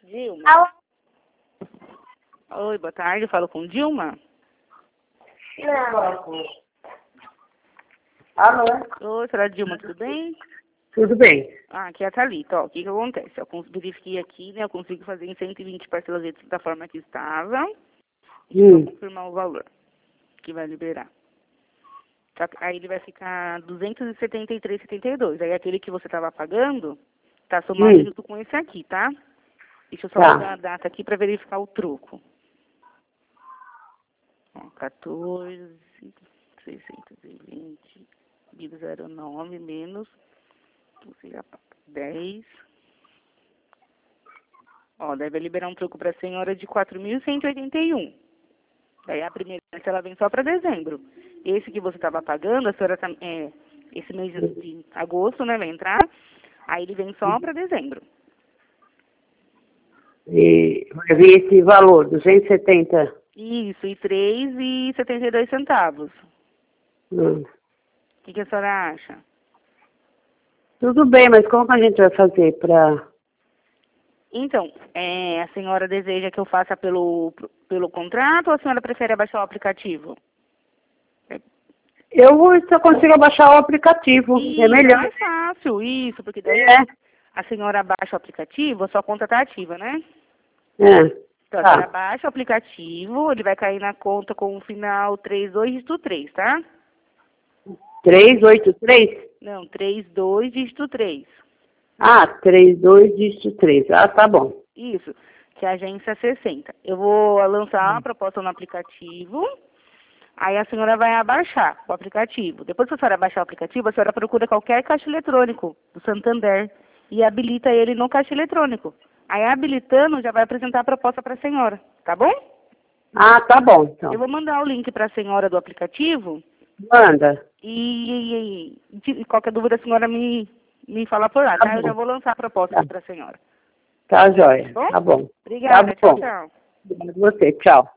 Dilma? Alô? Oi, boa tarde. Eu falo com Dilma? Não. Alô? Oi, senhora Dilma, tudo bem? Tudo bem. Aqui é a Thalita. Ó, o que que acontece? Eu verifiquei aqui, né? Eu consigo fazer em 120 parcelas da forma que estava. E vou confirmar o valor que vai liberar. Aí ele vai ficar 273,72. Aí aquele que você estava pagando, tá somado junto com esse aqui, tá? Deixa eu só mudar a data aqui para verificar o troco. Ó, 14.620,09 menos, você já paga 10. Ó, deve liberar um troco para a senhora de 4.181. Daí a primeira ela vem só para dezembro. Esse que você estava pagando, a senhora esse mês de agosto, né, vai entrar. Aí ele vem só para dezembro. E vai vir esse valor, 270. Isso, e R$3,72. O que a senhora acha? Tudo bem, mas como a gente vai fazer para... Então, a senhora deseja que eu faça pelo contrato ou a senhora prefere abaixar o aplicativo? Eu só consigo baixar o aplicativo, Isso, é melhor. é mais fácil, isso, porque daí a senhora baixa o aplicativo, a sua conta está ativa, né? Então, a senhora baixa o aplicativo, ele vai cair na conta com o final 32, tá? 383? Não, 32, dígito 3. 32, dígito 3. Tá bom. Isso, que é a agência 60. Eu vou lançar uma proposta no aplicativo, aí a senhora vai abaixar o aplicativo. Depois que a senhora baixar o aplicativo, a senhora procura qualquer caixa eletrônico do Santander e habilita ele no caixa eletrônico. Aí, habilitando, já vai apresentar a proposta para a senhora, tá bom? Tá bom, então. Eu vou mandar o link para a senhora do aplicativo. Manda. E qualquer dúvida a senhora me fala por lá, tá? Eu já vou lançar a proposta aqui para a senhora. Tá, joia. Tá bom. Obrigada, tá bom. tchau, tchau. Obrigada a você, tchau.